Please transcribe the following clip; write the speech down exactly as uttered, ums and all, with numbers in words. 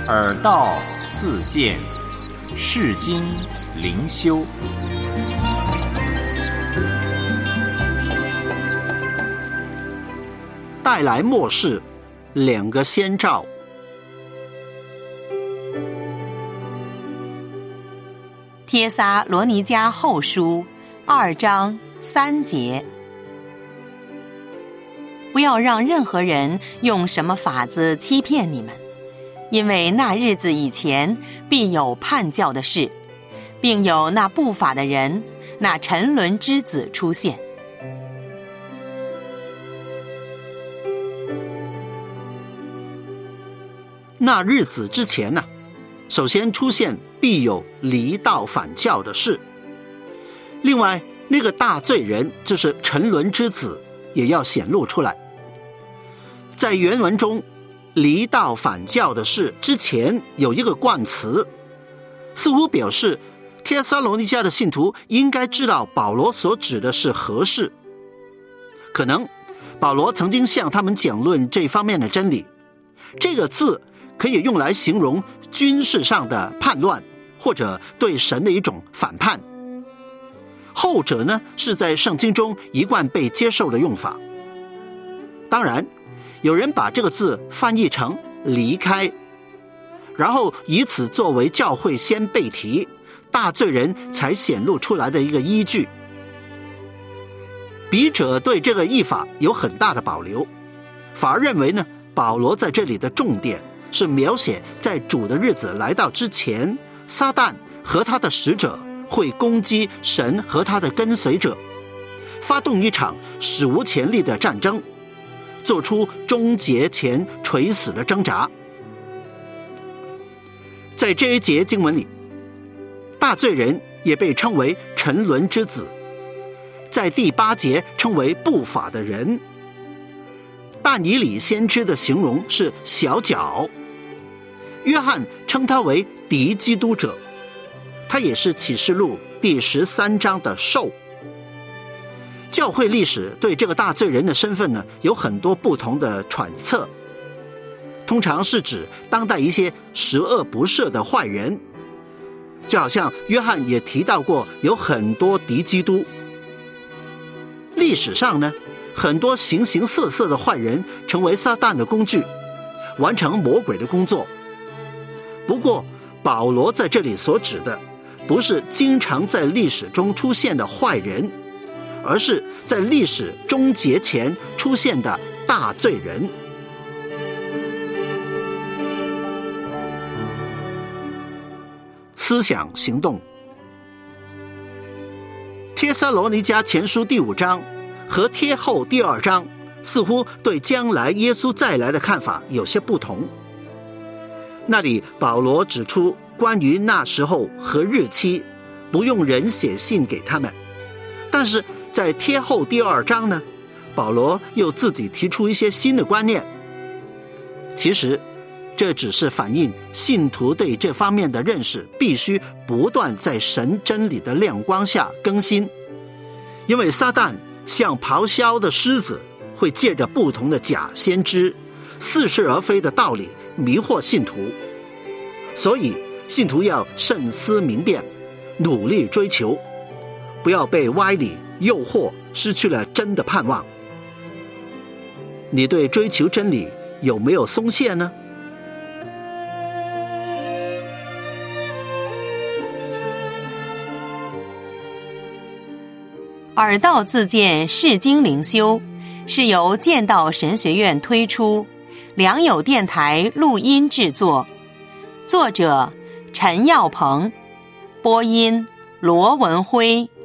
耳道自见，世经灵修。 带来末世两个先兆。 帖撒罗尼迦后书二章三节，不要让任何人用什么法子欺骗你们，因为那日子以前必有叛教的事，并有那不法的人，那沉沦之子出现。 那日子之前呢、啊，首先出现必有离道反教的事。另外，那个大罪人就是沉沦之子也要显露出来。在原文中，离道反教的事之前有一个冠词，似乎表示帖撒罗尼迦的信徒应该知道保罗所指的是何事。可能保罗曾经向他们讲论这方面的真理。这个字可以用来形容军事上的叛乱，或者对神的一种反叛。后者呢，是在圣经中一贯被接受的用法。当然，有人把这个字翻译成离开，然后以此作为教会先被提，大罪人才显露出来的一个依据。笔者对这个译法有很大的保留，反而认为呢，保罗在这里的重点是描写在主的日子来到之前，撒旦和他的使者会攻击神和他的跟随者，发动一场史无前例的战争，做出终结前垂死的挣扎。在这一节经文里，大罪人也被称为沉沦之子，在第八节称为不法的人。但以理先知的形容是小角，约翰称他为敌基督者，他也是启示录第十三章的兽。教会历史对这个大罪人的身份呢，有很多不同的揣测，通常是指当代一些十恶不赦的坏人，就好像约翰也提到过有很多敌基督。历史上呢，很多形形色色的坏人成为撒旦的工具，完成魔鬼的工作。不过保罗在这里所指的不是经常在历史中出现的坏人，而是在历史终结前出现的大罪人。思想行动。帖撒罗尼迦前书第五章和帖后第二章似乎对将来耶稣再来的看法有些不同。那里保罗指出关于那时候和日期不用人写信给他们，但是在帖后第二章呢，保罗又自己提出一些新的观念。其实这只是反映信徒对这方面的认识必须不断在神真理的亮光下更新，因为撒旦像咆哮的狮子，会借着不同的假先知似是而非的道理迷惑信徒，所以信徒要慎思明辨，努力追求，不要被歪理诱惑，失去了真的盼望。你对追求真理有没有松懈呢？ 耳道自见世经灵修是由剑道神学院推出，良友电台录音制作，作者陈耀鹏，播音罗文辉。